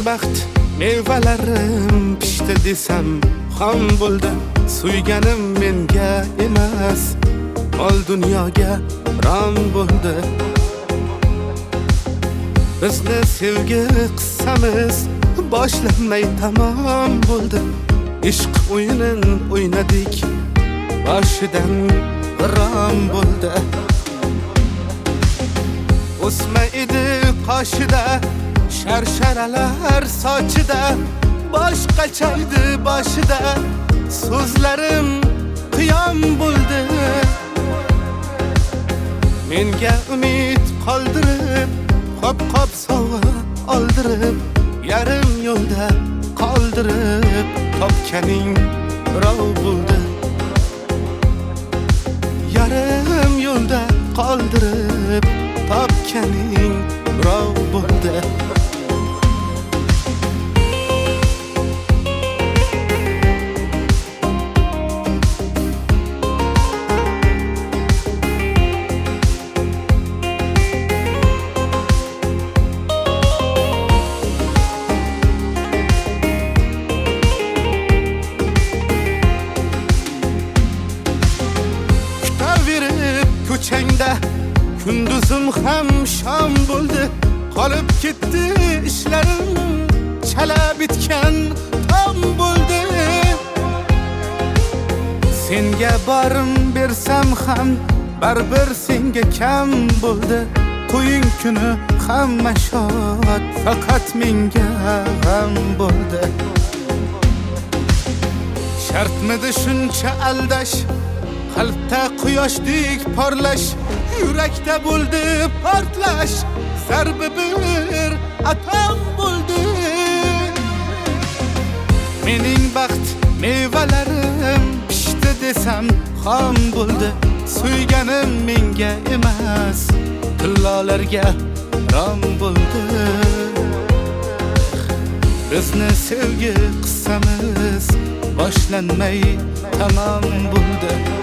baxt mevalarim pishdi desam xom bo'ldi. Suyganim menga emas, mol dunyoga rom bo'ldi. Bizni sevgi qissamiz boshlanmay tamom bo'ldi. Ishq o'yinin o'ynadik, boshidan g'arom bo'ldi. O'sma edi qoshida, sharsharalar sochida, boshqachaydi boshida, so'zlarim qiyom bo'ldi. Menga umid qoldirib, qop sovg'a oldirib, yarim yo'lda qoldirib, topganing birov bo'ldi. Yarim yo'lda qoldirib, topganing birov bo'ldi. Ko'changda kunduzim ham shom bo'ldi. Qolib ketdi ishlarim, chala bitgan tom bo'ldi. Senga borim bersam ham baribir senga kam bo'ldi. To'ying kuni hamma shod, faqat menga g'am bo'ldi. Shartmidi shuncha aldash, qalbda quyoshdek porlash, yurakda bo'ldi portlash, zarbi bir atom bo'ldi. Mening baxt mevalarim pishdi desam xom bo'ldi. Suyganim menga emas, tillolarga rom bo'ldi. Bizni sevgi qissamiz boshlanmay tamom bo'ldi.